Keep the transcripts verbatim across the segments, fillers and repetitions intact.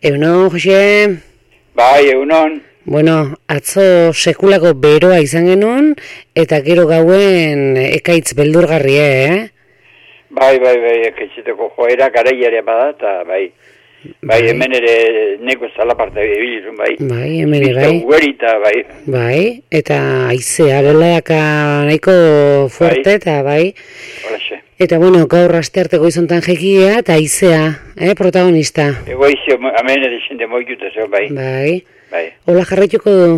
Egunon, Jose? Bai, egunon. Bueno, atzo sekulako beroa izan genuen, eta gero gauen ekaitz beldurgarrie, eh? Bai, bai, bai, ekaitziteko joera garaiare bada, eta bai. Bai, hemen ere neko zalaparte ebilizun, bai. Bai, hemen ere, bai. Ugerita, bai. Bai, eta aizea, beladaka nahiko fuerte, eta bai. Horaxe. Eta, bueno, gaur astearteko izontan jekia, eta aizea, eh, protagonista. Ego aizea, hemen ere xende moikute zeo, bai. Bai. Bai. Hola jarraituko du?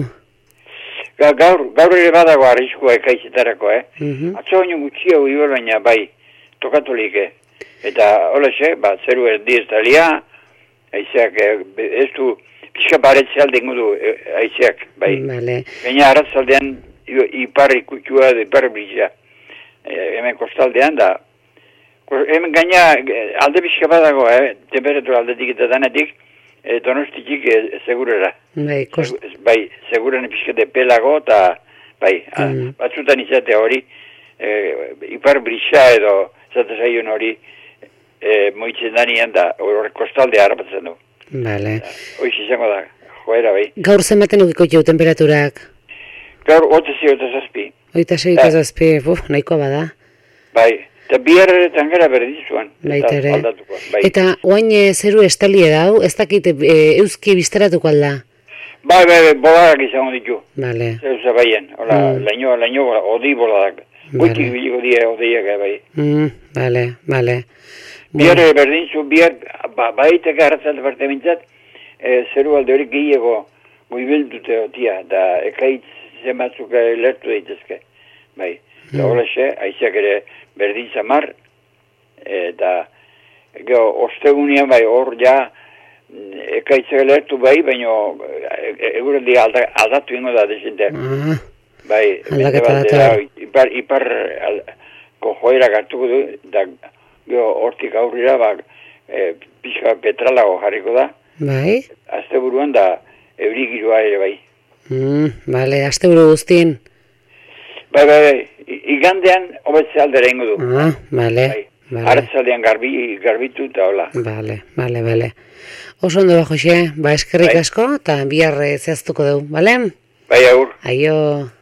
Gaur, gaur ere badago arriskua ekaitzetarako, eh? Mhm. Atzo baino gutxia uibel baina, bai, tokatulik, eh? Eta, horaxe, ba, zeru erdi ez dalia, aizeak, ez du, pixka baretzea aldengu du, aizeak, bai. Vale. Baina arratzaldean, ipar ikutua, ipar brisa. Hemen kostaldean da, hemen gaina alde pixka badago, eh? Temperatura aldetik eta danetik, e, donostitik e, segurera. Bai, kost... Segu, bai, seguren pixka de pelago, eta bai, Mm. batzutan izate hori, e, ipar brisa edo, zate zaion hori, e, moitzen danian da, hori kostaldea harrapatzen du. Vale. Hoiz izango da, joera bai. Gaur zenbaten ukiko jau temperaturak? Gaur, otezi, otezazpi. Oita sei, oita zazpi, buf, nahikoa bada. Bai, eta biharretan gara berdizuan. Baita ere. Aldatuko, bai. Eta oain e, zeru estalie dau, ez dakit e, euski bizteratuko alda? Bai, bai, bai, boladak izango ditu. Vale. Zer zabaien, hola, Mm. laino, laino, odi boladak. Goitik biliko die odeiak, bai. Mm, vale, vale. Bihar berdintzu, bihar, ba, baitek arratzalde parte bintzat, e, zeru alde hori gehiago goibildute otia, da ekaitz zenbatzuk lertu daitezke. Bai, eta Mm. horaxe, aizeak ere berdin zamar, eta gero, ostegunean bai, hor ja, ekaitzak lertu bai, baina eguraldi alda, aldatu ingo da desente. Ah, Bai, aldaketa mendebaldera, dator. ipar, ipar al, kojoera gartuko du, da gero hortik aurrera, ba, e, pixka petralago jarriko da. bai. Azte buruan da, euri giroa ere bai. Mm, vale, aste buru guztien. Bai, bai, bai, I- igandean hobetze aldera ingo du. Ah, vale. Bai. Vale. Arratzaldean garbi, garbitu eta hola. Vale, vale, vale. Oso ondo ba, Jose, ba eskerrik Bai. asko, eta bihar eh, zehaztuko dugu, bale? Bai, aur. Aio.